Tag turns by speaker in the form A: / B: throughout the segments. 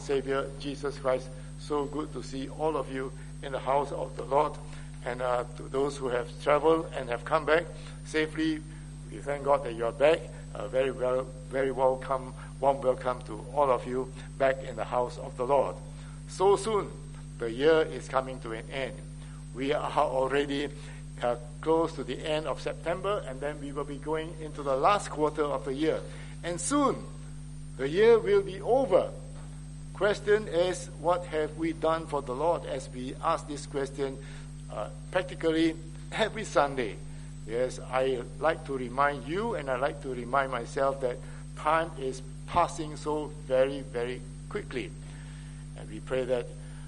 A: Savior Jesus Christ. So good to see all of you in the house of the Lord. And to those who have traveled and have come back safely, we thank God that you are back. Very welcome, warm welcome to all of you back in the house of the Lord. So soon, the year is coming to an end. We are already close to the end of September, and then we will be going into the last quarter of the year. And soon, the year will be over. Question is, what have we done for the Lord? As we ask this question practically every Sunday. Yes, I like to remind you, and I like to remind myself that time is passing so very, very quickly. And we pray that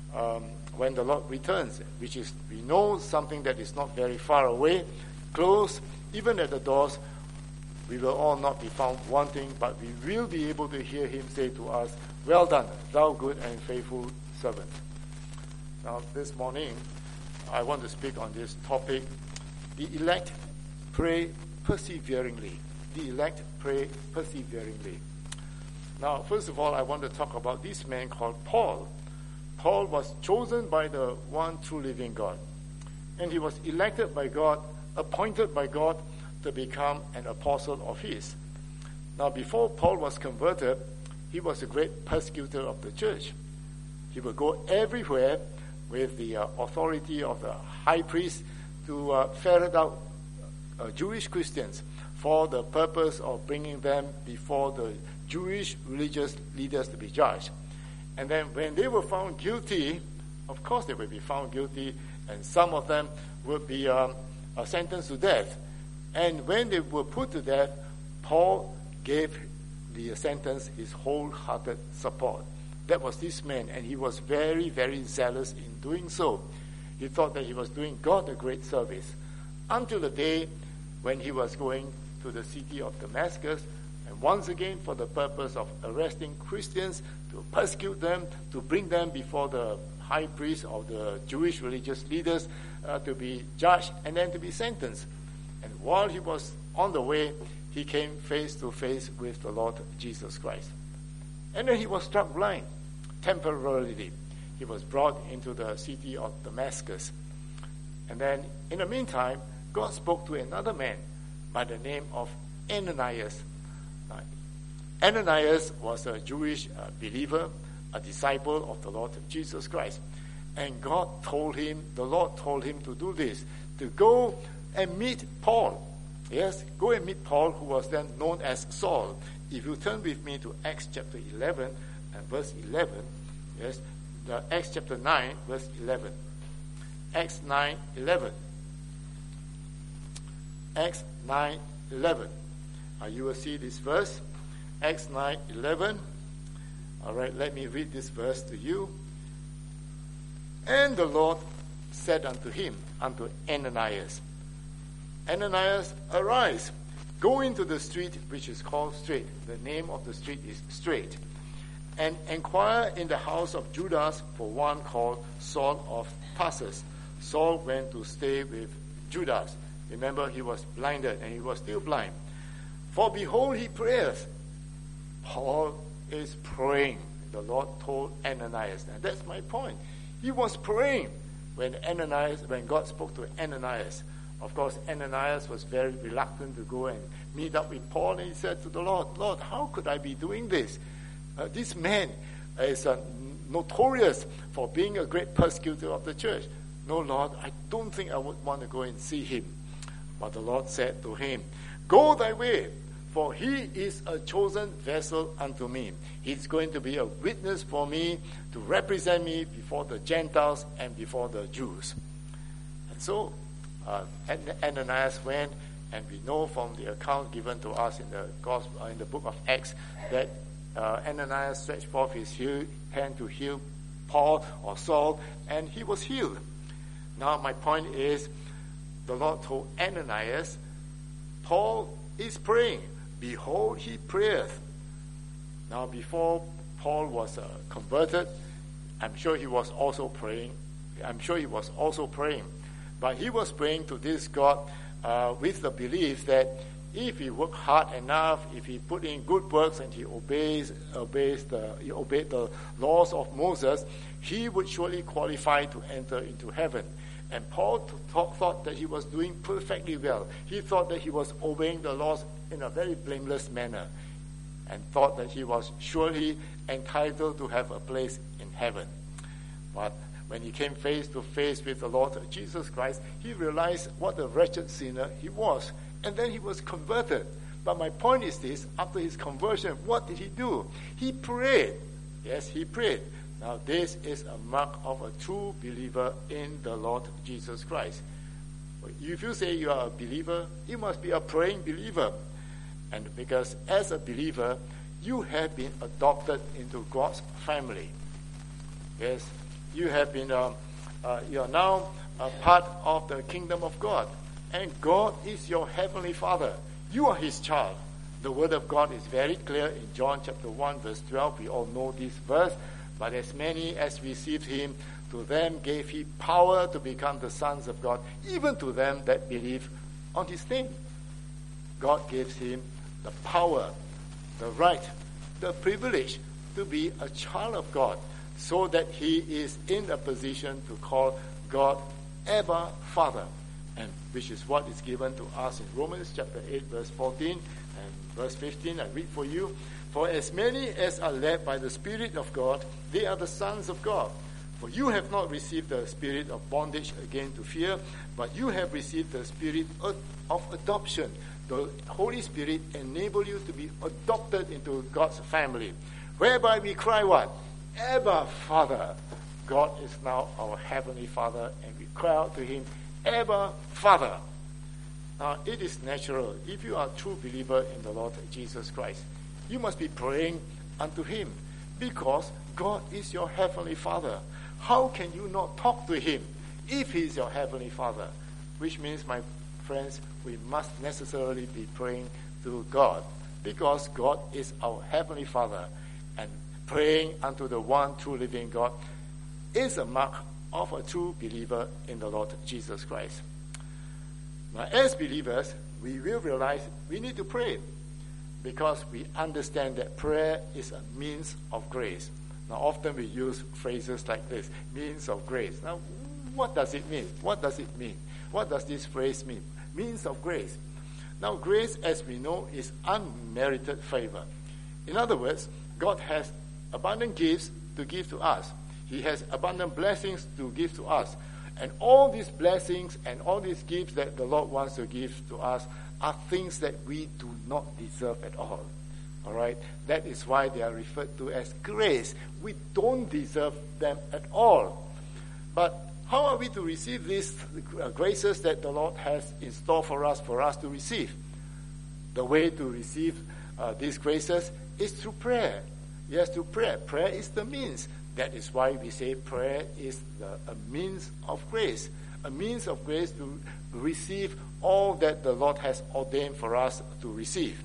A: when the Lord returns, which is, we know something that is not very far away, close, even at the doors, we will all not be found wanting, but we will be able to hear him say to us, "Well done, thou good and faithful servant." Now, this morning, I want to speak on this topic. The elect pray perseveringly. The elect pray perseveringly. Now, first of all, I want to talk about this man called Paul. Paul was chosen by the one true living God. And he was elected by God, appointed by God to become an apostle of his. Now, before Paul was converted, he was a great persecutor of the church. He would go everywhere with the authority of the high priest to ferret out Jewish Christians for the purpose of bringing them before the Jewish religious leaders to be judged. And then when they were found guilty, of course they would be found guilty, and some of them would be sentenced to death. And when they were put to death, Paul gave the sentence his wholehearted support. That was this man, and he was very, very zealous in doing so. He thought that he was doing God a great service, until the day when he was going to the city of Damascus, and once again for the purpose of arresting Christians, to persecute them, to bring them before the high priest of the Jewish religious leaders, to be judged and then to be sentenced. And while he was on the way, he came face to face with the Lord Jesus Christ. And then he was struck blind, temporarily. He was brought into the city of Damascus. And then, in the meantime, God spoke to another man by the name of Ananias. Ananias was a Jewish believer, a disciple of the Lord Jesus Christ. And the Lord told him to do this, to go and meet Paul. Yes, go and meet Paul, who was then known as Saul. If you turn with me to Acts chapter 11 and verse 11, yes, Acts chapter 9, verse 11. Acts 9:11. Acts 9:11. You will see this verse. Acts 9:11. All right, let me read this verse to you. And the Lord said unto him, unto Ananias, "Ananias, arise, go into the street which is called Straight." The name of the street is Straight. "And inquire in the house of Judas for one called Saul of Tarsus." Saul went to stay with Judas. Remember, he was blinded, and he was still blind. "For behold, he prayeth." Paul is praying. The Lord told Ananias. And that's my point. He was praying when God spoke to Ananias. Of course, Ananias was very reluctant to go and meet up with Paul, and he said to the Lord, "Lord, how could I be doing this? This man is notorious for being a great persecutor of the church. No, Lord, I don't think I would want to go and see him." But the Lord said to him, "Go thy way, for he is a chosen vessel unto me. He's going to be a witness for me, to represent me before the Gentiles and before the Jews." And so Ananias went, and we know from the account given to us in the gospel, in the book of Acts, that Ananias stretched forth his hand to heal Paul or Saul, and he was healed. Now my point is, the Lord told Ananias, Paul is praying. Behold, he prayeth. Now before Paul was converted, I'm sure he was also praying. But he was praying to this God with the belief that if he worked hard enough, if he put in good works and he obeyed the laws of Moses, he would surely qualify to enter into heaven. And Paul thought that he was doing perfectly well. He thought that he was obeying the laws in a very blameless manner, and thought that he was surely entitled to have a place in heaven. But when he came face to face with the Lord Jesus Christ, he realized what a wretched sinner he was. And then he was converted. But my point is this, after his conversion, what did he do? He prayed. Yes, he prayed. Now this is a mark of a true believer in the Lord Jesus Christ. If you say you are a believer, you must be a praying believer. And because as a believer, you have been adopted into God's family. Yes, you have been, you are now a part of the kingdom of God. And God is your heavenly Father. You are his child. The word of God is very clear in John chapter 1 verse 12. We all know this verse. But as many as received him, to them gave he power to become the sons of God, even to them that believe on his name. God gives him the power, the right, the privilege to be a child of God, so that he is in a position to call God Abba Father, and which is what is given to us in Romans chapter 8 verse 14 and verse 15. I read for you. For as many as are led by the Spirit of God, they are the sons of God. For you have not received the spirit of bondage again to fear, but you have received the spirit of adoption. The Holy Spirit enables you to be adopted into God's family, whereby we cry what? Abba, Father. God is now our heavenly Father, and we cry out to him, Abba, Father. Now, it is natural. If you are a true believer in the Lord Jesus Christ, you must be praying unto him, because God is your heavenly Father. How can you not talk to him if he is your heavenly Father? Which means, my friends, we must necessarily be praying to God, because God is our heavenly Father, and praying unto the one true living God is a mark of a true believer in the Lord Jesus Christ. Now, as believers, we will realize we need to pray, because we understand that prayer is a means of grace. Now, often we use phrases like this, means of grace. Now, what does it mean? What does it mean? What does this phrase mean? Means of grace. Now, grace, as we know, is unmerited favor. In other words, God has abundant gifts to give to us. He has abundant blessings to give to us. And all these blessings and all these gifts that the Lord wants to give to us are things that we do not deserve at all. All right? That is why they are referred to as grace. We don't deserve them at all. But how are we to receive these graces that the Lord has in store for us to receive? The way to receive these graces is through prayer. Yes, through prayer. Prayer is the means. That is why we say prayer is a means of grace. A means of grace to receive all that the Lord has ordained for us to receive.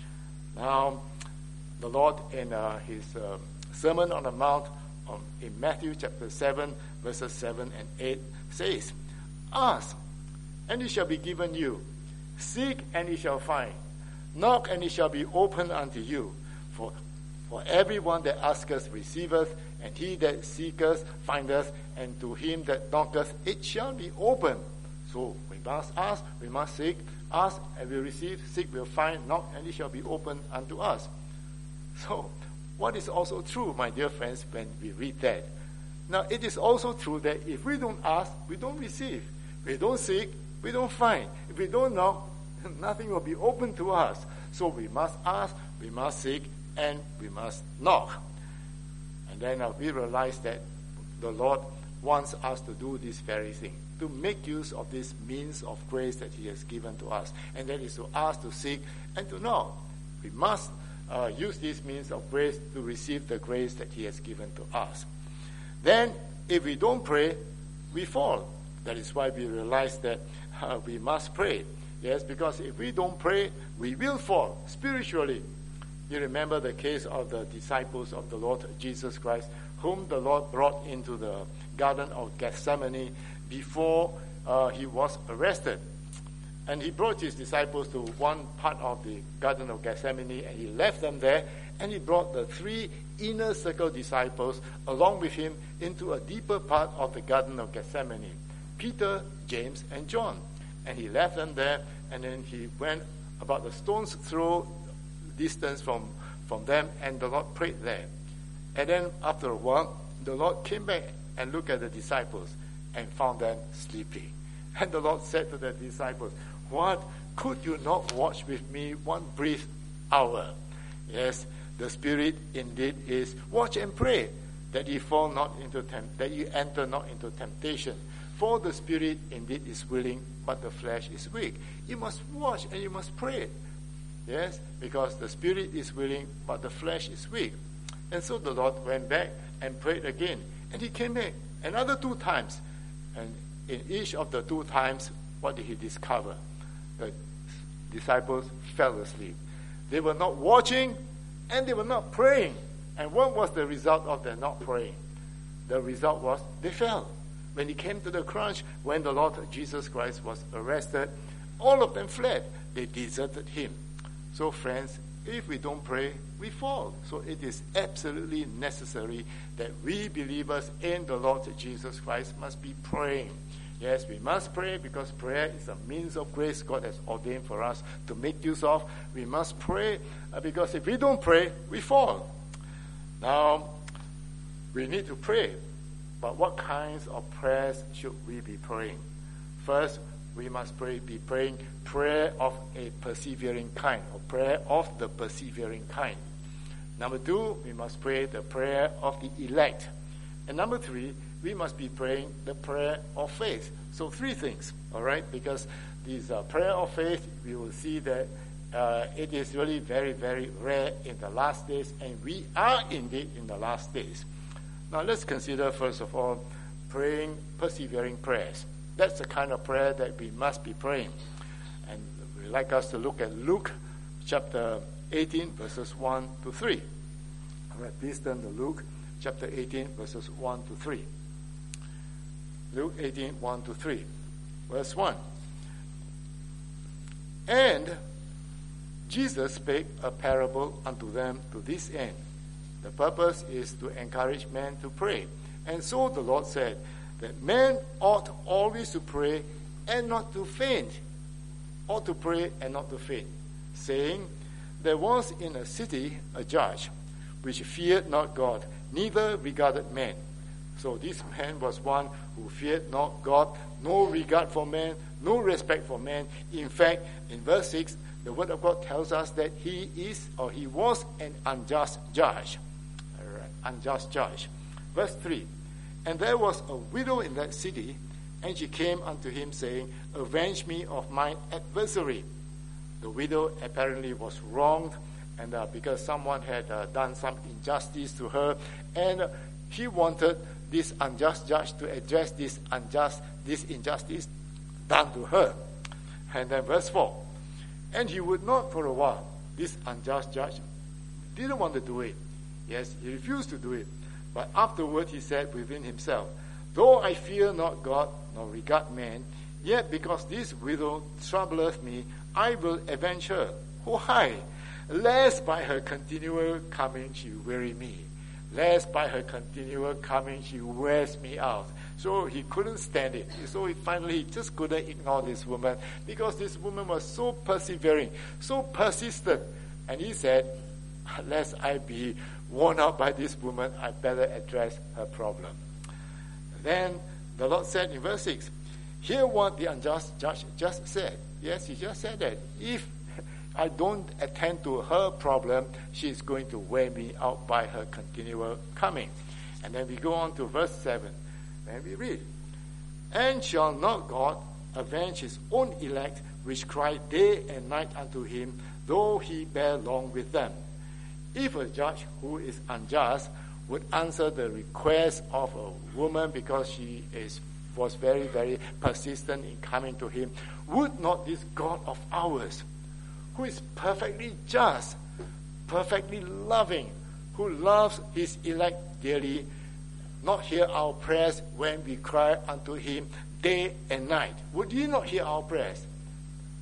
A: Now, the Lord in his Sermon on the Mount in Matthew chapter 7, verses 7 and 8 says, Ask, and it shall be given you. Seek, and ye shall find. Knock, and it shall be opened unto you. For everyone that asketh receiveth, and he that seeketh findeth, and to him that knocketh it shall be opened. So we must ask, we must seek. Ask, and we receive. Seek, we'll find. Knock, and it shall be opened unto us. So, what is also true, my dear friends, when we read that? Now, it is also true that if we don't ask, we don't receive. If we don't seek, we don't find. If we don't knock, nothing will be open to us. So we must ask, we must seek, and we must knock. And then we realize that the Lord wants us to do this very thing, to make use of this means of grace that he has given to us. And that is to ask, to seek, and to knock. We must use these means of grace to receive the grace that he has given to us. Then, if we don't pray, we fall. That is why we realize that we must pray. Yes, because if we don't pray, we will fall spiritually. You remember the case of the disciples of the Lord Jesus Christ, whom the Lord brought into the Garden of Gethsemane before he was arrested. And he brought his disciples to one part of the Garden of Gethsemane, and he left them there, and he brought the 3 inner circle disciples along with him into a deeper part of the Garden of Gethsemane, Peter, James, and John. And he left them there, and then he went about a stone's throw distance from them, and the Lord prayed there. And then after a while, the Lord came back and looked at the disciples and found them sleeping. And the Lord said to the disciples, "What? Could you not watch with me 1 brief hour?" Yes, the spirit indeed is watch and pray that you fall not into that you enter not into temptation. For the spirit indeed is willing, but the flesh is weak. You must watch and you must pray. Yes, because the spirit is willing, but the flesh is weak. And so the Lord went back and prayed again. And he came back another 2 times. And in each of the 2 times, what did he discover? The disciples fell asleep. They were not watching and they were not praying. And what was the result of their not praying? The result was they fell. When it came to the crunch, when the Lord Jesus Christ was arrested, all of them fled. They deserted him. So friends, if we don't pray, we fall. So it is absolutely necessary that we believers in the Lord Jesus Christ must be praying. Yes, we must pray because prayer is a means of grace God has ordained for us to make use of. We must pray because if we don't pray, we fall. Now, we need to pray. But what kinds of prayers should we be praying? First, we must be praying prayer of a persevering kind, or prayer of the persevering kind. Number 2, we must pray the prayer of the elect. And number 3, we must be praying the prayer of faith. So 3 things, all right? Because this prayer of faith, we will see that it is really very, very rare in the last days, and we are indeed in the last days. Now let's consider, first of all, praying persevering prayers. That's the kind of prayer that we must be praying. And we'd like us to look at Luke chapter 18, verses 1 to 3. All right, please turn to Luke chapter 18, verses 1 to 3. Luke 18, 1 to 3. Verse 1. And Jesus spake a parable unto them to this end. The purpose is to encourage men to pray. And so the Lord said that men ought always to pray and not to faint. Ought to pray and not to faint. Saying, there was in a city a judge, which feared not God, neither regarded man. So this man was one who feared not God, no regard for man, no respect for man. In fact, in verse 6, the word of God tells us that he was an unjust judge. Unjust judge. Verse 3, and there was a widow in that city, and she came unto him, saying, avenge me of mine adversary. The widow apparently was wronged, and because someone had done some injustice to her, and he wanted this unjust judge to address this injustice done to her. And then verse 4, and he would not for a while. This unjust judge didn't want to do it. Yes, he refused to do it. But afterward he said within himself, though I fear not God, nor regard man, yet because this widow troubleth me, I will avenge her. Why? Lest by her continual coming she weary me. Lest by her continual coming she wears me out. So he couldn't stand it. So he just couldn't ignore this woman, because this woman was so persevering, so persistent. And he said, lest I be worn out by this woman, I better address her problem. Then the Lord said in verse 6, hear what the unjust judge just said. Yes, he just said that. If I don't attend to her problem, she's going to wear me out by her continual coming. And then we go on to verse 7. Then we read, and shall not God avenge his own elect, which cry day and night unto him, though he bear long with them? If a judge who is unjust would answer the request of a woman because she was very, very persistent in coming to him, would not this God of ours, who is perfectly just, perfectly loving, who loves his elect dearly, not hear our prayers when we cry unto him day and night? Would he not hear our prayers?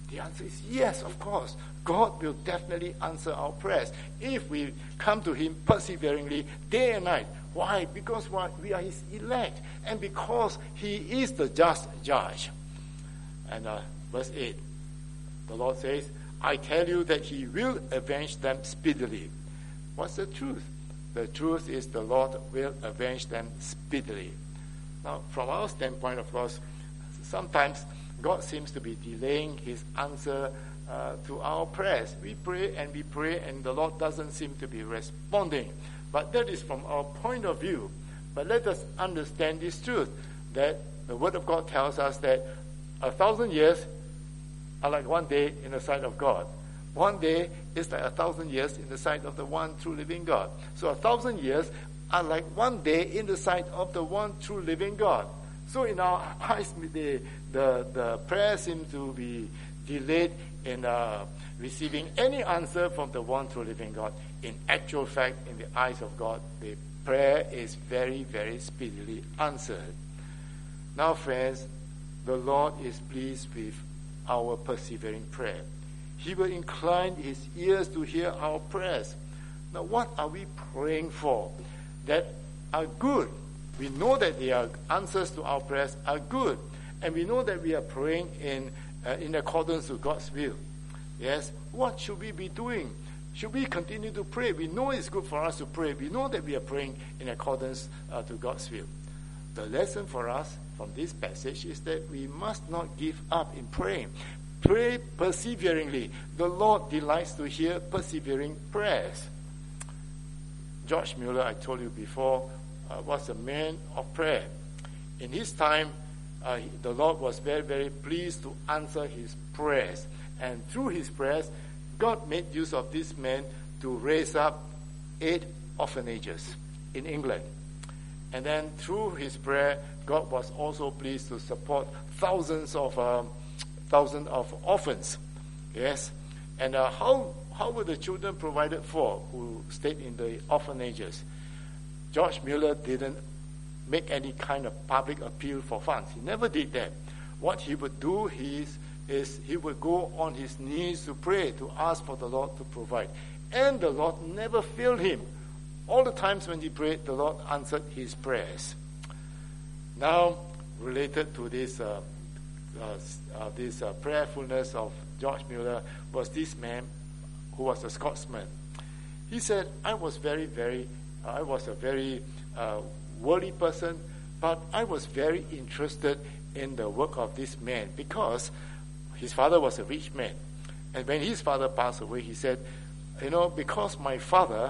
A: The answer is yes, of course. God will definitely answer our prayers if we come to him perseveringly day and night. Why? Because we are his elect, and because he is the just judge. And verse 8, the Lord says, I tell you that he will avenge them speedily. What's the truth? The truth is the Lord will avenge them speedily. Now, from our standpoint, of course, sometimes God seems to be delaying his answer to our prayers. We pray, and the Lord doesn't seem to be responding. But that is from our point of view. But let us understand this truth, that the Word of God tells us that 1,000 years are like one day in the sight of God. One day is like 1,000 years in the sight of the one true living God. So 1,000 years are like one day in the sight of the one true living God. So in our eyes, the prayer seems to be delayed in receiving any answer from the one true living God. In actual fact, in the eyes of God, the prayer is very, very speedily answered. Now, friends, the Lord is pleased with our persevering prayer. He will incline his ears to hear our prayers. Now, what are we praying for that are good? We know that the answers to our prayers are good, and we know that we are praying in accordance with God's will. Yes, what should we be doing? Should we continue to pray? We know it's good for us to pray. We know that we are praying in accordance to God's will. The lesson for us from this passage is that we must not give up in praying. Pray perseveringly. The Lord delights to hear persevering prayers. George Mueller, I told you before, was a man of prayer. In his time, the Lord was very, very pleased to answer his prayers. And through his prayers, God made use of this man to raise up 8 orphanages in England. And then through his prayer, God was also pleased to support thousands of orphans. Yes. And how were the children provided for who stayed in the orphanages? George Mueller didn't make any kind of public appeal for funds. He never did that. What he would do is he would go on his knees to pray, to ask for the Lord to provide. And the Lord never failed him. All the times when he prayed, the Lord answered his prayers. Now, related to this prayerfulness of George Mueller was this man who was a Scotsman. He said, I was a very worldly person, but I was very interested in the work of this man because his father was a rich man. And when his father passed away, he said, because my father,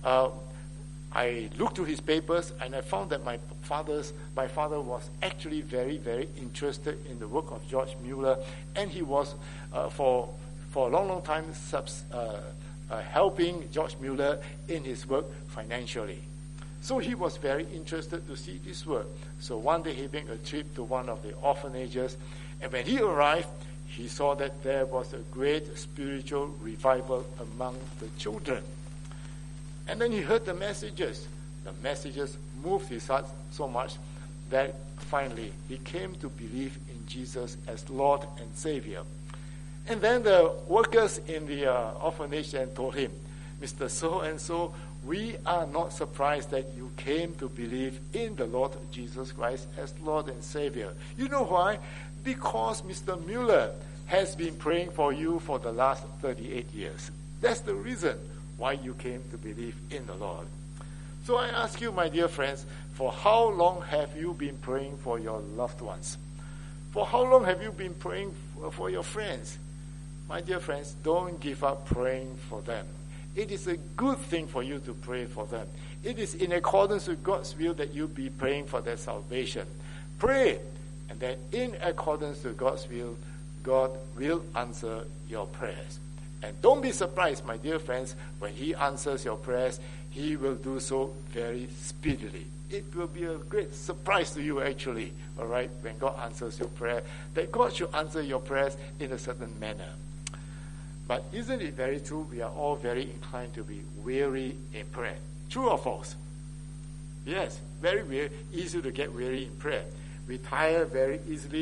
A: I looked through his papers and I found that my father was actually very, very interested in the work of George Mueller, and he was for a long time helping George Mueller in his work financially. So he was very interested to see this work. So one day he made a trip to one of the orphanages, and when he arrived, he saw that there was a great spiritual revival among the children. And then he heard the messages. The messages moved his heart so much that finally he came to believe in Jesus as Lord and Savior. And then the workers in the orphanage then told him, Mr. So-and-so, we are not surprised that you came to believe in the Lord Jesus Christ as Lord and Savior. You know why? Because Mr. Mueller has been praying for you for the last 38 years. That's the reason why you came to believe in the Lord. So I ask you, my dear friends, for how long have you been praying for your loved ones? For how long have you been praying for your friends? My dear friends, don't give up praying for them. It is a good thing for you to pray for them. It is in accordance with God's will that you be praying for their salvation. Pray, and then in accordance with God's will, God will answer your prayers. And don't be surprised, my dear friends, when he answers your prayers, he will do so very speedily. It will be a great surprise to you, actually, all right, when God answers your prayer, that God should answer your prayers in a certain manner. But isn't it very true? We are all very inclined to be weary in prayer. True or false? Yes, very easy to get weary in prayer. We tire very easily.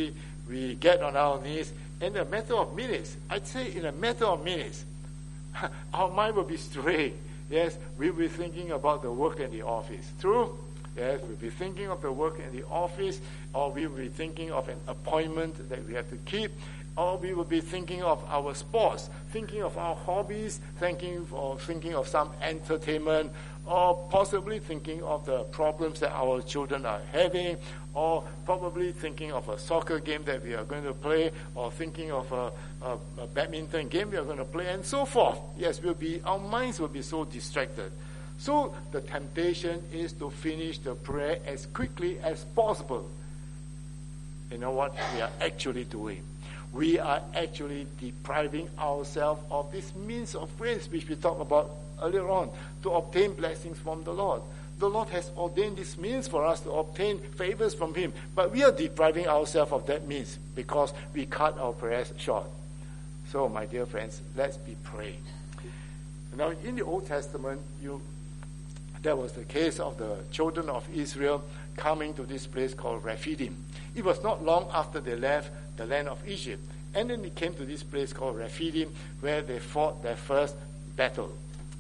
A: we get on our knees in a matter of minutes. I'd say in a matter of minutes, our mind will be straying. Yes, we'll be thinking about the work in the office. True? Yes, we'll be thinking of the work in the office, or we will be thinking of an appointment that we have to keep, or we will be thinking of our sports, thinking of our hobbies, thinking of some entertainment, or possibly thinking of the problems that our children are having, or probably thinking of a soccer game that we are going to play, or thinking of a badminton game we are going to play, and so forth. Yes, our minds will be so distracted. So the temptation is to finish the prayer as quickly as possible. You know what we are actually doing? We are actually depriving ourselves of this means of grace, which we talked about earlier on, to obtain blessings from the Lord. The Lord has ordained this means for us to obtain favors from Him, but we are depriving ourselves of that means because we cut our prayers short. So, my dear friends, let's be praying. Now, in the Old Testament, there was the case of the children of Israel coming to this place called Rephidim. It was not long after they left the land of Egypt. And then they came to this place called Rephidim, where they fought their first battle.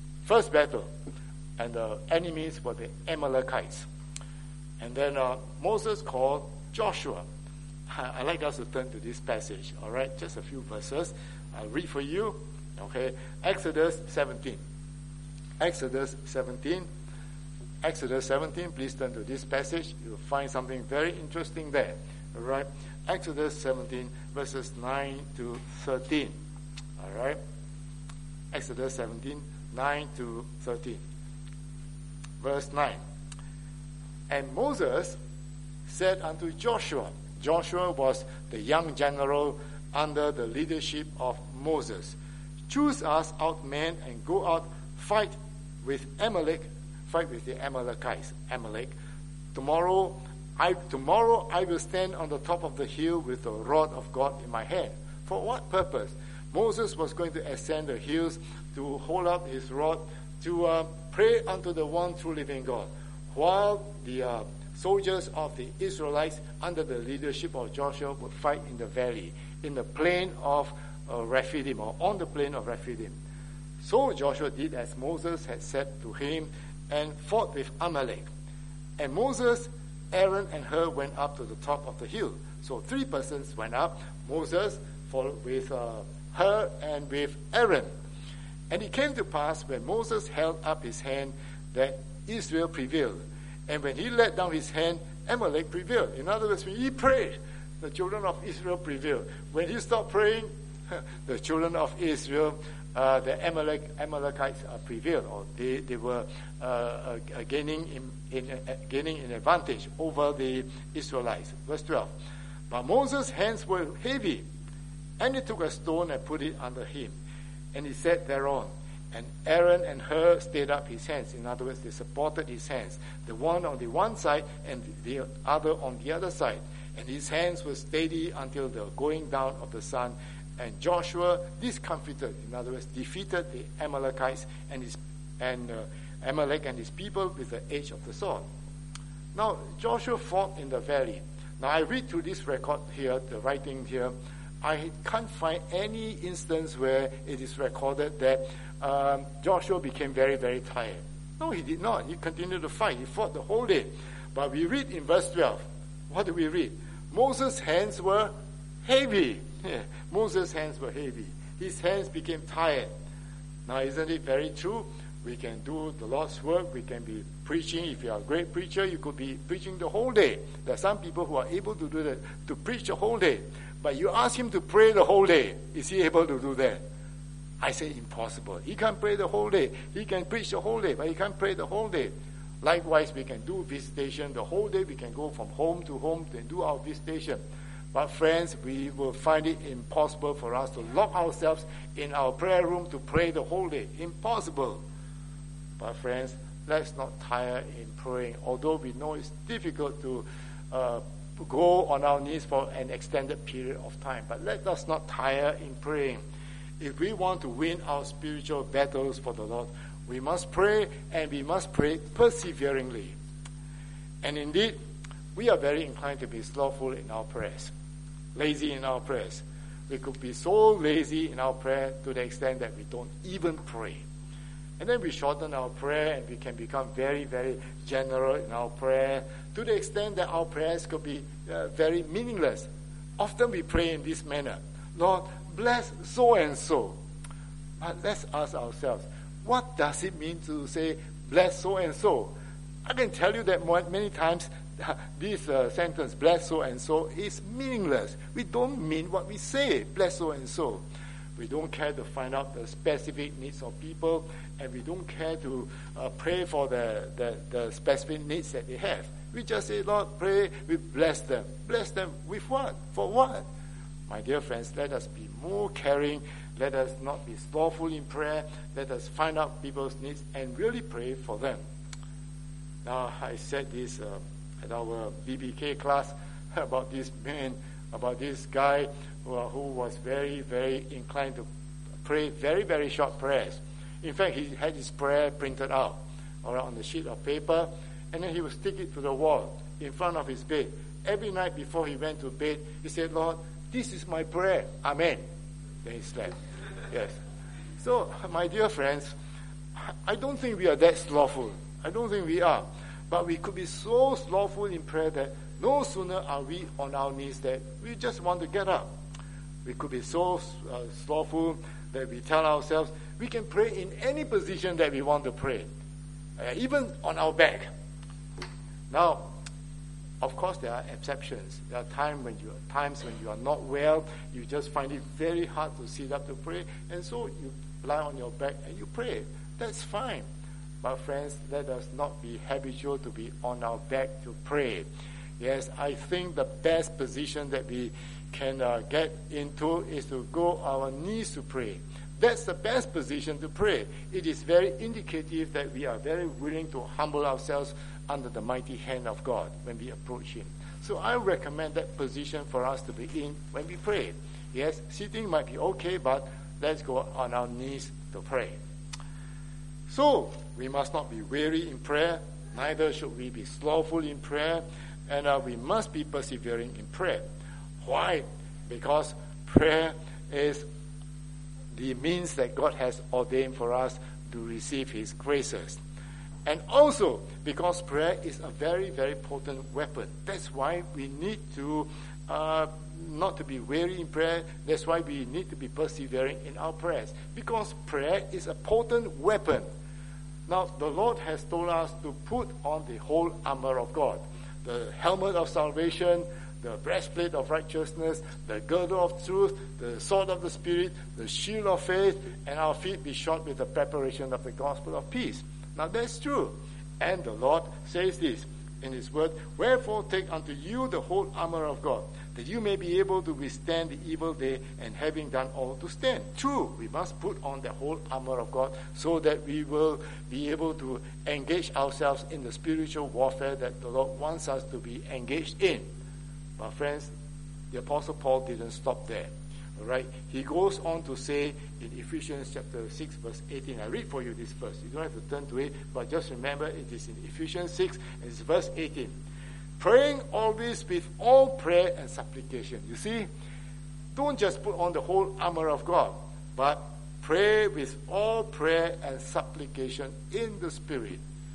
A: And the enemies were the Amalekites. And then Moses called Joshua. I'd like us to turn to this passage, all right? Just a few verses. I'll read for you. Okay, Exodus 17. Exodus 17, please turn to this passage. You'll find something very interesting there. All right, Exodus 17, verses 9 to 13. All right, Exodus 17, 9 to 13. Verse 9. And Moses said unto Joshua, Joshua was the young general under the leadership of Moses, choose us out men and go out, fight with the Amalekites. Tomorrow I will stand on the top of the hill with the rod of God in my hand. For what purpose? Moses was going to ascend the hills to hold up his rod to pray unto the one true living God, while the soldiers of the Israelites under the leadership of Joshua would fight in the valley, in the plain of Rephidim, or on the plain of Rephidim. So Joshua did as Moses had said to him and fought with Amalek. And Moses, Aaron, and Hur went up to the top of the hill. So 3 persons went up, Moses followed with Hur and with Aaron. And it came to pass when Moses held up his hand that Israel prevailed. And when he let down his hand, Amalek prevailed. In other words, when he prayed, the children of Israel prevailed. When he stopped praying, the children of Israel, the Amalekites prevailed, or they were gaining an advantage over the Israelites. Verse 12. But Moses' hands were heavy, and he took a stone and put it under him, and he sat thereon. And Aaron and Hur stayed up his hands. In other words, they supported his hands, the one on the one side and the other on the other side. And his hands were steady until the going down of the sun. And Joshua discomfited, in other words, defeated the Amalekites and Amalek and his people with the edge of the sword. Now, Joshua fought in the valley. Now, I read through this record here, the writing here. I can't find any instance where it is recorded that Joshua became very, very tired. No, he did not. He continued to fight. He fought the whole day. But we read in verse 12. What do we read? Moses' hands were heavy. Yeah, Moses' hands were heavy. His hands became tired. Now, isn't it very true? We can do the Lord's work. We can be preaching. If you are a great preacher, you could be preaching the whole day. There are some people who are able to do that, to preach the whole day. But you ask him to pray the whole day. Is he able to do that? I say impossible. He can't pray the whole day. He can preach the whole day, but he can't pray the whole day. Likewise, we can do visitation the whole day. We can go from home to home and do our visitation. But friends, we will find it impossible for us to lock ourselves in our prayer room to pray the whole day. Impossible. But friends, let's not tire in praying. Although we know it's difficult to go on our knees for an extended period of time. But let us not tire in praying. If we want to win our spiritual battles for the Lord, we must pray, and we must pray perseveringly. And indeed, we are very inclined to be slothful in our prayers. lazy in our prayers. We could be so lazy in our prayer to the extent that we don't even pray. And then we shorten our prayer and we can become very, very general in our prayer to the extent that our prayers could be very meaningless. Often we pray in this manner, Lord, bless so and so. But let's ask ourselves, what does it mean to say, bless so and so? I can tell you that many times this sentence, bless so and so, is meaningless. We don't mean what we say, bless so and so. We don't care to find out the specific needs of people, and we don't care to pray for the specific needs that they have. We just say, Lord, pray, we bless them. Bless them with what? For what? My dear friends, let us be more caring. Let us not be slothful in prayer. Let us find out people's needs and really pray for them. Now, I said this at our BBK class about this man, about this guy who was very, very inclined to pray very, very short prayers. In fact, he had his prayer printed out on a sheet of paper, and then he would stick it to the wall in front of his bed. Every night before he went to bed, he said, Lord, this is my prayer. Amen. Then he slept. Yes. So, my dear friends, I don't think we are that slothful. I don't think we are. But we could be so slothful in prayer that no sooner are we on our knees that we just want to get up. We could be so slothful that we tell ourselves we can pray in any position that we want to pray, even on our back. Now, of course, there are exceptions. There are times when you are not well, you just find it very hard to sit up to pray, and so you lie on your back and you pray. That's fine. But friends, let us not be habitual to be on our back to pray. Yes, I think the best position that we can get into is to go on our knees to pray. That's the best position to pray. It is very indicative that we are very willing to humble ourselves under the mighty hand of God when we approach Him. So I recommend that position for us to be in when we pray. Yes, sitting might be okay, but let's go on our knees to pray. So, we must not be weary in prayer, neither should we be slothful in prayer, and we must be persevering in prayer. Why? Because prayer is the means that God has ordained for us to receive His graces. And also, because prayer is a very, very potent weapon. That's why we need to not to be weary in prayer. That's why we need to be persevering in our prayers. Because prayer is a potent weapon. Now, the Lord has told us to put on the whole armor of God. The helmet of salvation, the breastplate of righteousness, the girdle of truth, the sword of the Spirit, the shield of faith, and our feet be shod with the preparation of the gospel of peace. Now, that's true. And the Lord says this in His word, wherefore take unto you the whole armor of God, that you may be able to withstand the evil day, and having done all to stand. True, we must put on the whole armor of God so that we will be able to engage ourselves in the spiritual warfare that the Lord wants us to be engaged in. But friends, the Apostle Paul didn't stop there. All right? He goes on to say in Ephesians chapter 6, verse 18. I read for you this verse. You don't have to turn to it, but just remember it is in Ephesians 6, and it's verse 18. Praying always with all prayer and supplication. You see, don't just put on the whole armor of God, but pray with all prayer and supplication in the Spirit.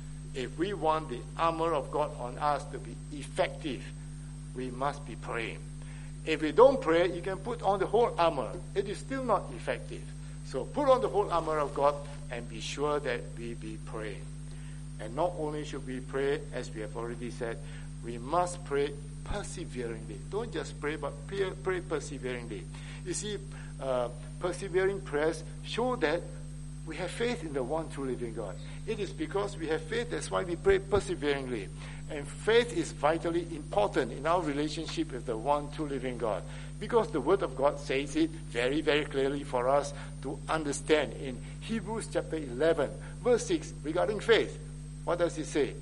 A: If we want the armor of God on us to be effective, we must be praying. If we don't pray, you can put on the whole armor. It is still not effective. So put on the whole armor of God and be sure that we be praying. And not only should we pray, as we have already said, we must pray perseveringly. Don't just pray, but pray perseveringly. You see, persevering prayers show that we have faith in the one true living God. It is because we have faith, that's why we pray perseveringly. And faith is vitally important in our relationship with the one true living God. Because the Word of God says it very, very clearly for us to understand in Hebrews chapter 11, verse 6, regarding faith. What does it say?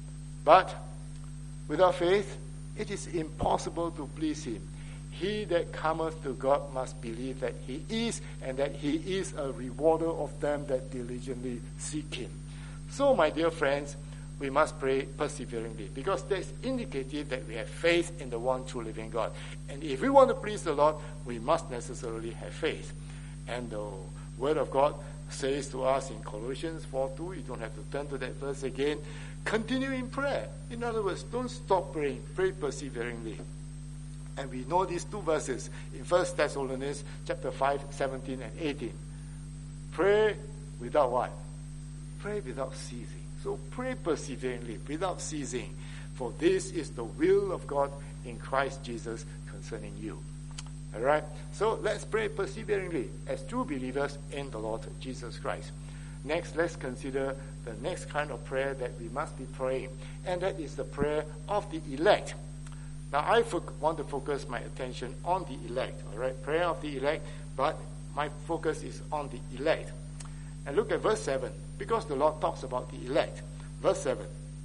A: But without faith, it is impossible to please Him. He that cometh to God must believe that He is, and that He is a rewarder of them that diligently seek Him. So, my dear friends, we must pray perseveringly, because that's indicative that we have faith in the one true living God. And if we want to please the Lord, we must necessarily have faith. And the Word of God says to us in Colossians 4:2, you don't have to turn to that verse again, continue in prayer. In other words, don't stop praying, pray perseveringly. And we know these two verses in 1 Thessalonians chapter 5, 17 and 18. Pray without what? Pray without ceasing. So pray perseveringly, without ceasing. For this is the will of God in Christ Jesus concerning you. All right? So let's pray perseveringly as true believers in the Lord Jesus Christ. Next, let's consider the next kind of prayer that we must be praying. And that is the prayer of the elect. Now, I want to focus my attention on the elect, all right? Prayer of the elect, but my focus is on the elect. And look at verse 7, because the Lord talks about the elect. Verse 7.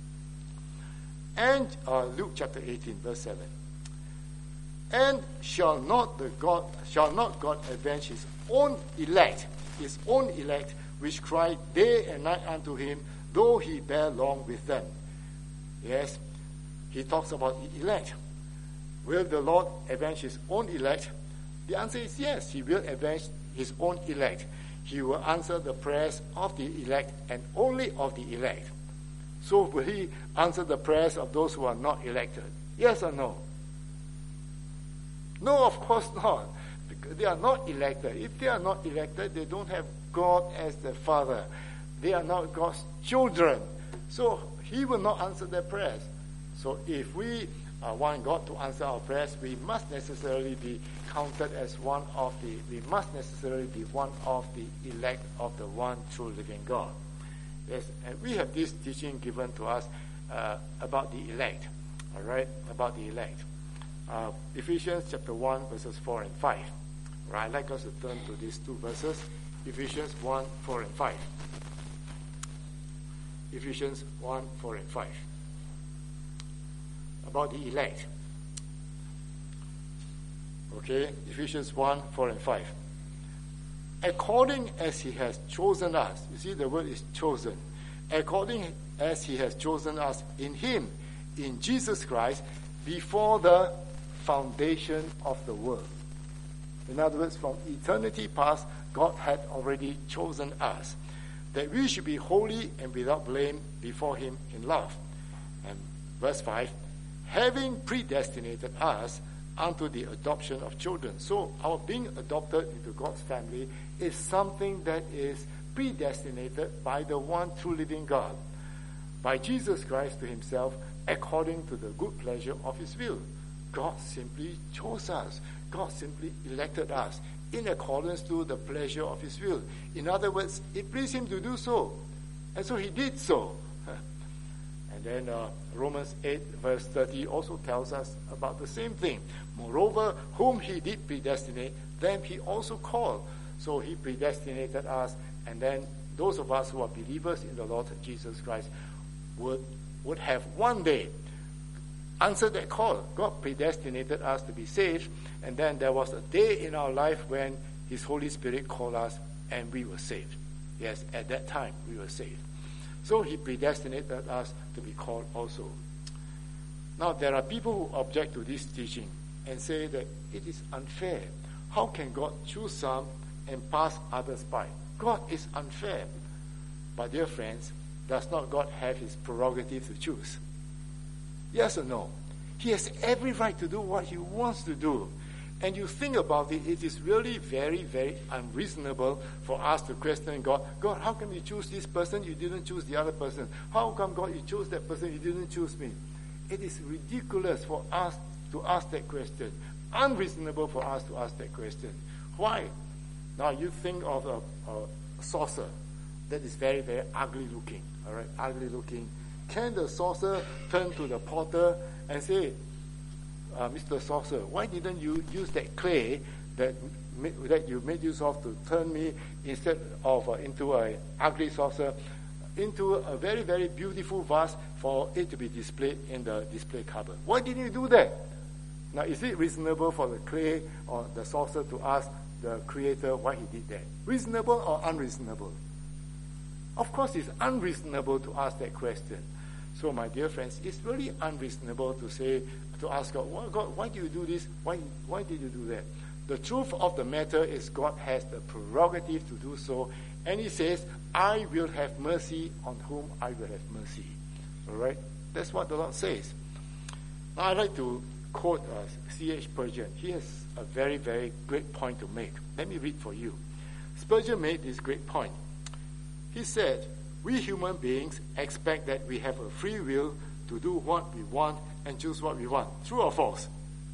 A: And Luke chapter 18, verse 7. And shall not God avenge his own elect, which cry day and night unto him, though he bear long with them? Yes, he talks about the elect. Will the Lord avenge his own elect? The answer is yes, he will avenge his own elect. He will answer the prayers of the elect and only of the elect. So will he answer the prayers of those who are not elected? Yes or no? No, of course not. Because they are not elected. If they are not elected, they don't have God as their Father. They are not God's children. So he will not answer their prayers. So if we want God to answer our prayers, we must necessarily be counted as we must necessarily be one of the elect of the one true living God. Yes, and we have this teaching given to us about the elect. All right, about the elect. Ephesians chapter 1, verses 4 and 5. Right, I'd like us to turn to these two verses. Ephesians 1, 4 and 5. Ephesians 1, 4 and 5. About the elect. Okay, Ephesians 1, 4 and 5. According as he has chosen us. You see, the word is chosen. According as he has chosen us in him, in Jesus Christ, before the foundation of the world. In other words, from eternity past, God had already chosen us, that we should be holy and without blame before him in love. And verse 5, having predestinated us unto the adoption of children. So our being adopted into God's family is something that is predestinated by the one true living God, by Jesus Christ to himself, according to the good pleasure of his will. God simply chose us. God simply elected us in accordance to the pleasure of his will. In other words, it pleased him to do so. And so he did so. And then Romans 8 verse 30 also tells us about the same thing. Moreover, whom he did predestinate, them he also called. So he predestinated us, and then those of us who are believers in the Lord Jesus Christ would have one day answered that call. God predestinated us to be saved, and then there was a day in our life when his Holy Spirit called us and we were saved. Yes, at that time we were saved. So he predestinated us to be called also. Now there are people who object to this teaching and say that it is unfair. How can God choose some and pass others by? God is unfair. But dear friends, does not God have his prerogative to choose? Yes or no? He has every right to do what he wants to do. And you think about it, it is really very, very unreasonable for us to question God. God, how come you choose this person? You didn't choose the other person. How come, God, you chose that person? You didn't choose me. It is ridiculous for us to ask that question. Unreasonable for us to ask that question. Why? Now you think of a saucer that is very, very ugly looking. All right, ugly looking. Can the saucer turn to the potter and say, Mr. Saucer, why didn't you use that clay that you made use of to turn me instead of into an ugly saucer into a very, very beautiful vase for it to be displayed in the display cupboard? Why didn't you do that? Now, is it reasonable for the clay or the saucer to ask the Creator why he did that? Reasonable or unreasonable? Of course, it's unreasonable to ask that question. So, my dear friends, it's really unreasonable to ask God, well, God, why do you do this? Why did you do that? The truth of the matter is God has the prerogative to do so, and he says, I will have mercy on whom I will have mercy. All right? That's what the Lord says. Now, I'd like to quote C.H. Spurgeon. He has a very, very great point to make. Let me read for you. Spurgeon made this great point. He said, we human beings expect that we have a free will to do what we want and choose what we want. True or false?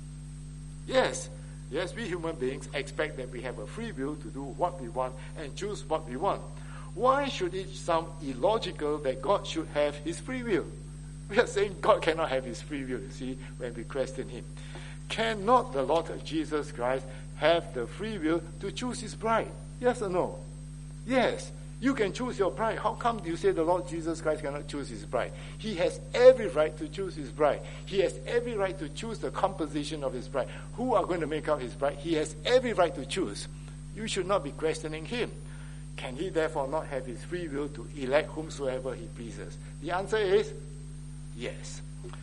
A: Yes. Yes, we human beings expect that we have a free will to do what we want and choose what we want. Why should it sound illogical that God should have his free will? We are saying God cannot have his free will, you see, when we question him. Cannot the Lord Jesus Christ have the free will to choose his bride? Yes or no? Yes. You can choose your bride. How come you say the Lord Jesus Christ cannot choose his bride? He has every right to choose his bride. He has every right to choose the composition of his bride. Who are going to make up his bride? He has every right to choose. You should not be questioning him. Can he therefore not have his free will to elect whomsoever he pleases? The answer is yes.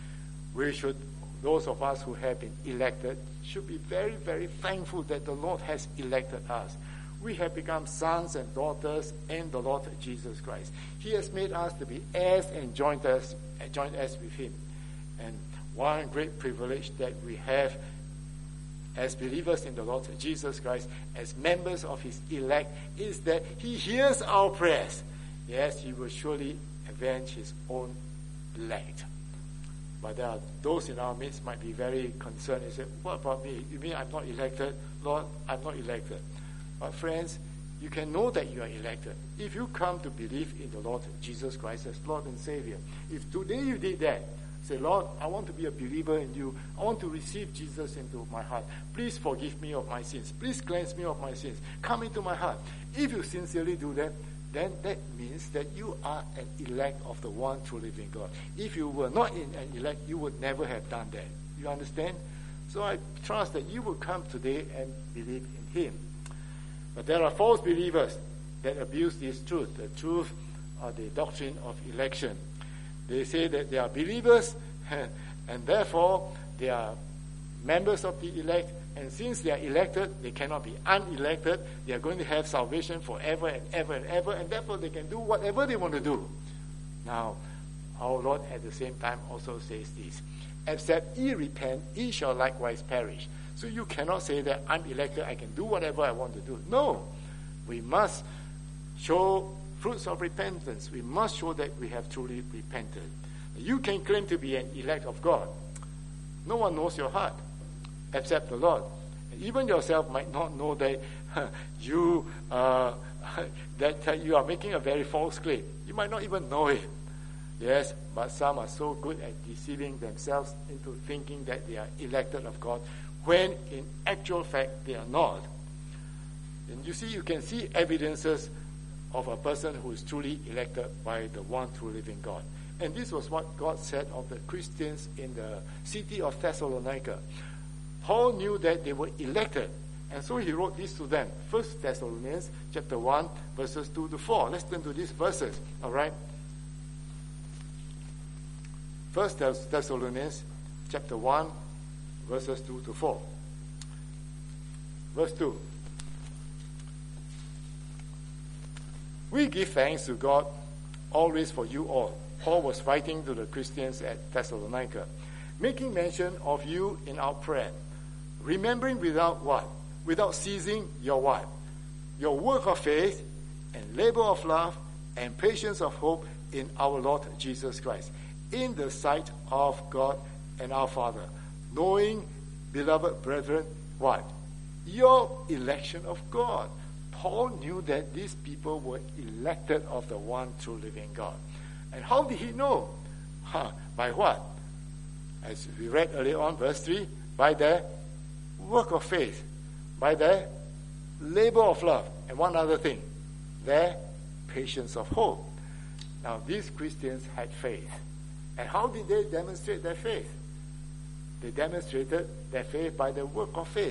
A: Those of us who have been elected, should be very, very thankful that the Lord has elected us. We have become sons and daughters in the Lord Jesus Christ. He has made us to be heirs and joined us with him. And one great privilege that we have as believers in the Lord Jesus Christ, as members of his elect, is that he hears our prayers. Yes, he will surely avenge his own elect. But there are those in our midst might be very concerned and say, what about me? You mean I'm not elected? Lord, I'm not elected. But friends, you can know that you are elected if you come to believe in the Lord Jesus Christ as Lord and Savior. If today you did that, say, Lord, I want to be a believer in you. I want to receive Jesus into my heart. Please forgive me of my sins. Please cleanse me of my sins. Come into my heart. If you sincerely do that, then that means that you are an elect of the one true living God. If you were not an elect, you would never have done that. You understand? So I trust that you will come today and believe in him. But there are false believers that abuse this truth, the truth of the doctrine of election. They say that they are believers and therefore they are members of the elect, and since they are elected, they cannot be unelected. They are going to have salvation forever and ever and ever, and therefore they can do whatever they want to do. Now, our Lord at the same time also says this, except ye repent, ye shall likewise perish. So you cannot say that I'm elected, I can do whatever I want to do. No, we must show fruits of repentance. We must show that we have truly repented. You can claim to be an elect of God. No one knows your heart except the Lord. And even yourself might not know that you are making a very false claim. You might not even know it. Yes, but some are so good at deceiving themselves into thinking that they are elected of God, when in actual fact they are not. And you can see evidences of a person who is truly elected by the one true living God. And this was what God said of the Christians in the city of Thessalonica. Paul knew that they were elected, and so he wrote this to them. 1 Thessalonians chapter 1, verses 2 to 4. Let's turn to these verses, all right? 1 Thessalonians chapter 1, verses 2 to 4. Verse 2. We give thanks to God always for you all. Paul was writing to the Christians at Thessalonica, making mention of you in our prayer, remembering without what? Without ceasing your what? Your work of faith and labor of love and patience of hope in our Lord Jesus Christ, in the sight of God and our Father, knowing, beloved brethren, what? Your election of God. Paul knew that these people were elected of the one true living God. And how did he know? By what? As we read earlier on, verse 3, by their work of faith, by their labor of love, and one other thing, their patience of hope. Now, these Christians had faith. And how did they demonstrate their faith? They demonstrated their faith by the work of faith.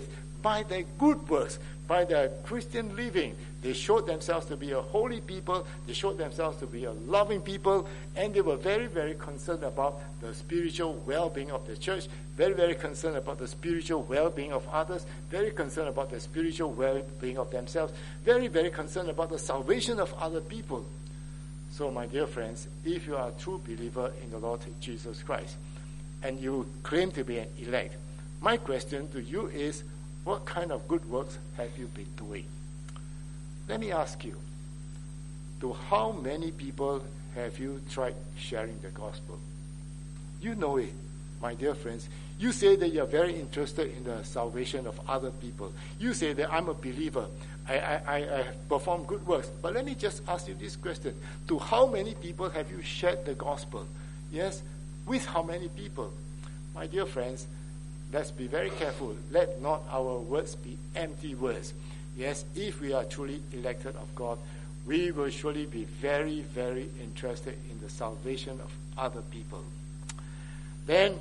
A: by their good works, by their Christian living. They showed themselves to be a holy people. They showed themselves to be a loving people. And they were very, very concerned about the spiritual well-being of the church, very, very concerned about the spiritual well-being of others, very concerned about the spiritual well-being of themselves, very, very concerned about the salvation of other people. So, my dear friends, if you are a true believer in the Lord Jesus Christ, and you claim to be an elect, my question to you is, what kind of good works have you been doing? Let me ask you, to how many people have you tried sharing the gospel? You know it, my dear friends. You say that you're very interested in the salvation of other people. You say that I'm a believer. I have performed good works. But let me just ask you this question. To how many people have you shared the gospel? Yes? With how many people? My dear friends, let's be very careful. Let not our words be empty words. Yes, if we are truly elected of God, we will surely be very, very interested in the salvation of other people. Then,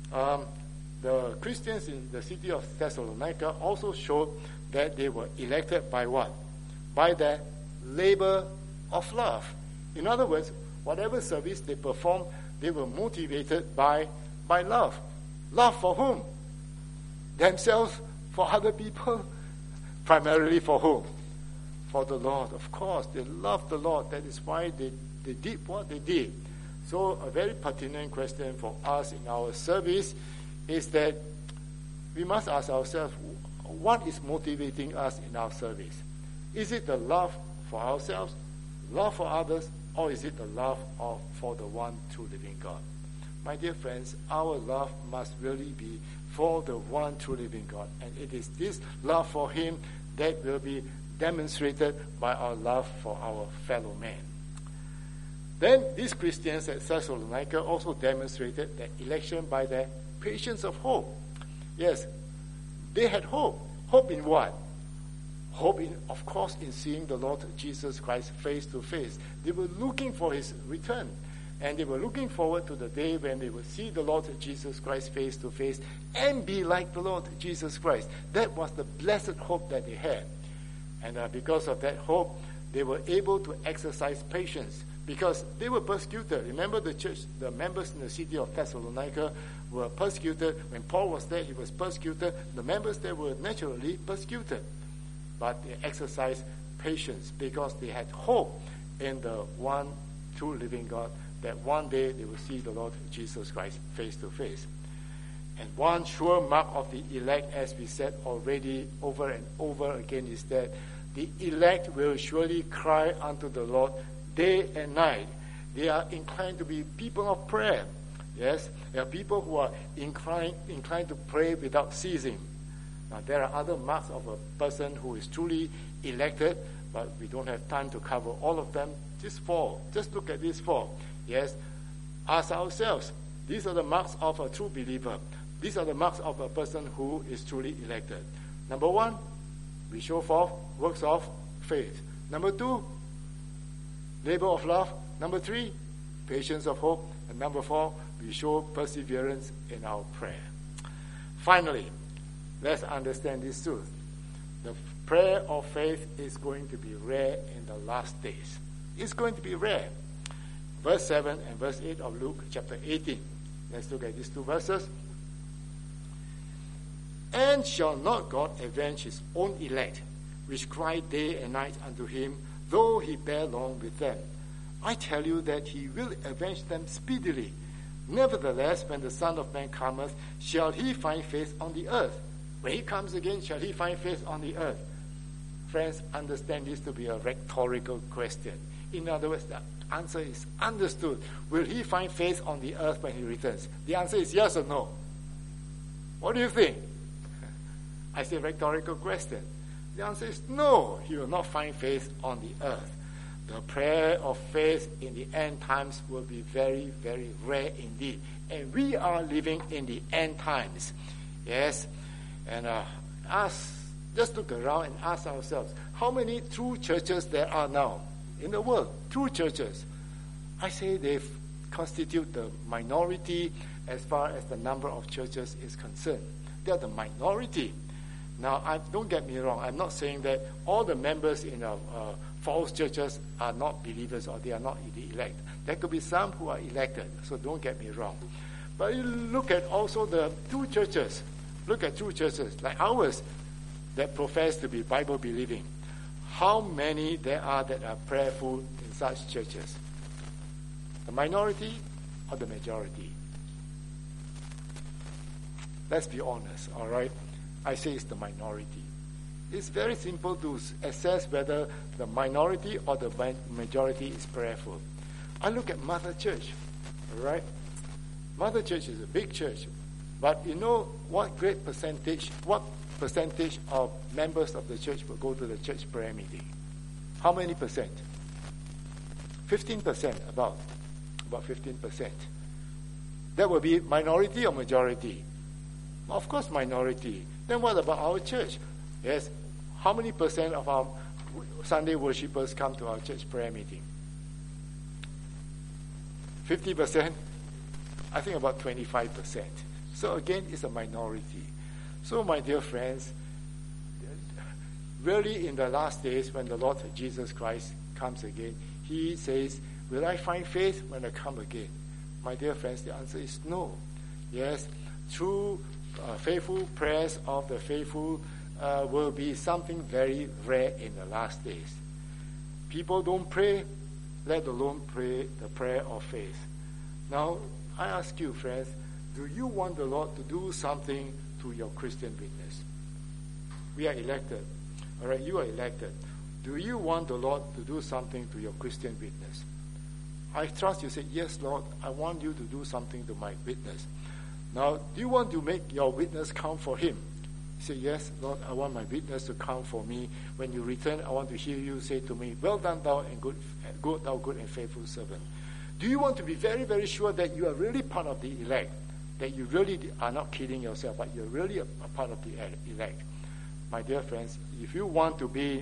A: the Christians in the city of Thessalonica also showed that they were elected by what? By their labor of love. In other words, whatever service they performed, they were motivated by love. Love for whom? Themselves, for other people, primarily for whom? For the Lord. Of course, they loved the Lord. That is why they did what they did. So a very pertinent question for us in our service is that we must ask ourselves, what is motivating us in our service? Is it the love for ourselves, love for others, or is it the love for the one true living God? My dear friends, our love must really be for the one true living God. And it is this love for him that will be demonstrated by our love for our fellow man. Then these Christians at Thessalonica also demonstrated their election by their patience of hope. Yes, they had hope. Hope in what? Hope in, of course, in seeing the Lord Jesus Christ face to face. They were looking for his return. And they were looking forward to the day when they would see the Lord Jesus Christ face to face and be like the Lord Jesus Christ. That was the blessed hope that they had. And because of that hope, they were able to exercise patience because they were persecuted. Remember the church, the members in the city of Thessalonica were persecuted. When Paul was there, he was persecuted. The members there were naturally persecuted. But they exercised patience because they had hope in the one true living God, that one day they will see the Lord Jesus Christ face to face. And one sure mark of the elect, as we said already over and over again, is that the elect will surely cry unto the Lord day and night. They are inclined to be people of prayer. Yes, there are people who are inclined to pray without ceasing. Now, there are other marks of a person who is truly elected, but we don't have time to cover all of them. Just four. Just look at these four. Yes, ask ourselves, these are the marks of a true believer. These are the marks of a person who is truly elected. Number one, we show forth works of faith. Number two, labor of love. Number three, patience of hope. And number four, we show perseverance in our prayer. Finally, let's understand this truth. The prayer of faith is going to be rare in the last days. It's going to be rare. Verse 7 and verse 8 of Luke chapter 18. Let's look at these two verses. And shall not God avenge his own elect, which cry day and night unto him, though he bear long with them? I tell you that he will avenge them speedily. Nevertheless, when the Son of Man cometh, shall he find faith on the earth? When he comes again, shall he find faith on the earth? Friends, understand this to be a rhetorical question. In other words, the answer is understood. Will he find faith on the earth when he returns? The answer is yes or no. What do you think? I say rhetorical question. The answer is no, he will not find faith on the earth. The prayer of faith in the end times will be very, very rare indeed. And we are living in the end times. Yes? And just look around and ask ourselves, how many true churches there are now in the world? True churches. I say they constitute the minority as far as the number of churches is concerned. They are the minority. Now, don't get me wrong. I'm not saying that all the members in false churches are not believers or they are not the elect. There could be some who are elected, so don't get me wrong. But you look at also the two churches. Look at two churches like ours that profess to be Bible-believing. How many there are that are prayerful in such churches? The minority or the majority? Let's be honest, all right? I say it's the minority. It's very simple to assess whether the minority or the majority is prayerful. I look at Mother Church, all right? Mother Church is a big church, but you know what percentage of members of the church will go to the church prayer meeting? How many percent? 15%, about 15%. That will be minority or majority? Of course, minority. Then what about our church? Yes, how many percent of our Sunday worshippers come to our church prayer meeting? 50%? I think about 25%. So again, it's a minority. So my dear friends, really in the last days when the Lord Jesus Christ comes again, he says, will I find faith when I come again? My dear friends, the answer is no. Yes, true faithful prayers of the faithful will be something very rare in the last days. People don't pray, let alone pray the prayer of faith. Now, I ask you, friends, do you want the Lord to do something to your Christian witness? We are elected. All right, you are elected. Do you want the Lord to do something to your Christian witness? I trust you say, yes, Lord, I want you to do something to my witness. Now, do you want to make your witness count for him? You say, yes, Lord, I want my witness to count for me. When you return, I want to hear you say to me, well done, thou good and faithful servant. Do you want to be very, very sure that you are really part of the elect? That you really are not kidding yourself, but you're really a part of the elect? My dear friends, if you want to be,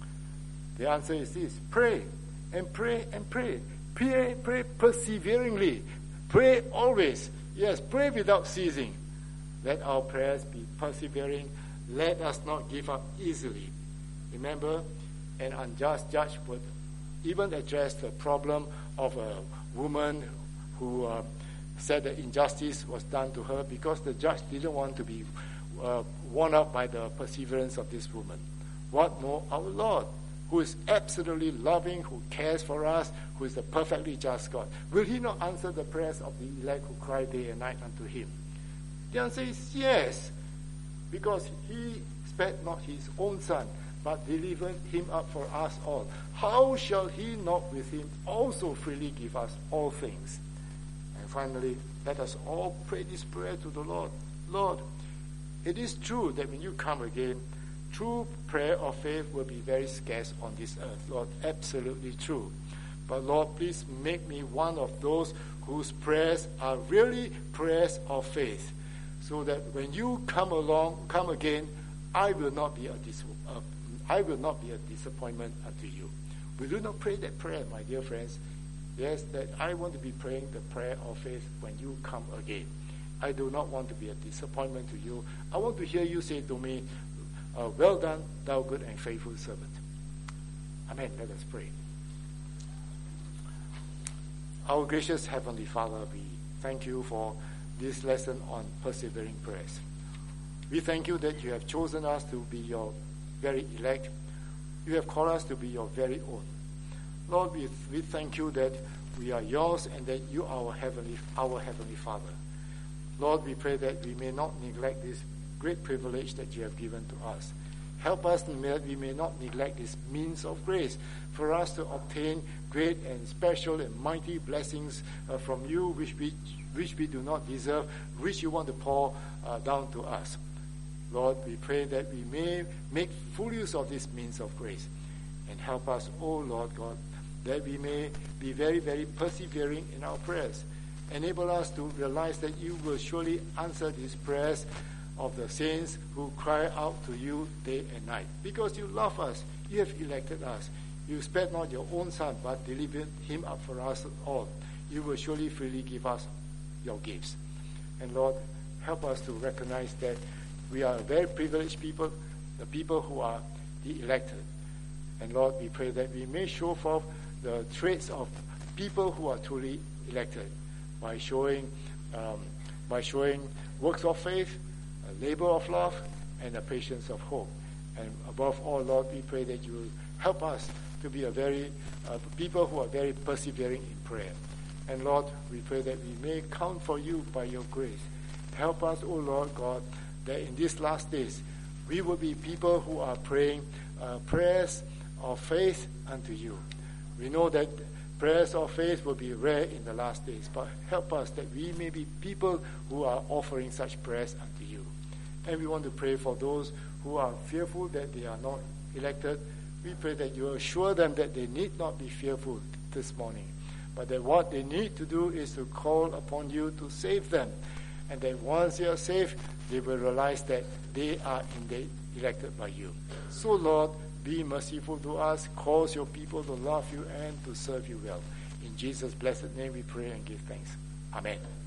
A: the answer is this: pray and pray and pray. Pray perseveringly. Pray always. Yes, pray without ceasing. Let our prayers be persevering. Let us not give up easily. Remember, an unjust judge would even address the problem of a woman who said that injustice was done to her because the judge didn't want to be worn out by the perseverance of this woman. What more, our Lord, who is absolutely loving, who cares for us, who is a perfectly just God. Will he not answer the prayers of the elect who cry day and night unto him? The answer is yes, because he spared not his own son, but delivered him up for us all. How shall he not with him also freely give us all things? And finally, let us all pray this prayer to the Lord. Lord, it is true that when you come again, true prayer of faith will be very scarce on this earth. Lord, absolutely true. But Lord, please make me one of those whose prayers are really prayers of faith, so that when you come again, I will not be a disappointment unto you. Will you not pray that prayer, my dear friends? Yes, that I want to be praying the prayer of faith when you come again. I do not want to be a disappointment to you. I want to hear you say to me, well done, thou good and faithful servant. Amen. Let us pray. Our gracious Heavenly Father, we thank you for this lesson on persevering prayers. We thank you that you have chosen us to be your very elect. You have called us to be your very own. Lord, we thank you that we are yours and that you are our Heavenly Father. Lord, we pray that we may not neglect this great privilege that you have given to us. Help us that we may not neglect this means of grace for us to obtain great and special and mighty blessings from you which we do not deserve, which you want to pour down to us. Lord, we pray that we may make full use of this means of grace. And help us, O Lord God, that we may be very, very persevering in our prayers. Enable us to realize that you will surely answer these prayers of the saints who cry out to you day and night. Because you love us, you have elected us. You spared not your own son, but delivered him up for us all. You will surely freely give us your gifts. And Lord, help us to recognize that we are a very privileged people, the people who are the elected. And Lord, we pray that we may show forth the traits of people who are truly elected by showing works of faith, a labor of love, and a patience of hope. And above all, Lord, we pray that you will help us to be a very people who are very persevering in prayer. And Lord, we pray that we may count for you by your grace. Help us, O Lord God, that in these last days we will be people who are praying prayers of faith unto you. We know that prayers of faith will be rare in the last days, but help us that we may be people who are offering such prayers unto you. And we want to pray for those who are fearful that they are not elected. We pray that you assure them that they need not be fearful this morning, but that what they need to do is to call upon you to save them. And that once they are saved, they will realize that they are indeed elected by you. So, Lord, be merciful to us, cause your people to love you and to serve you well. In Jesus' blessed name we pray and give thanks. Amen.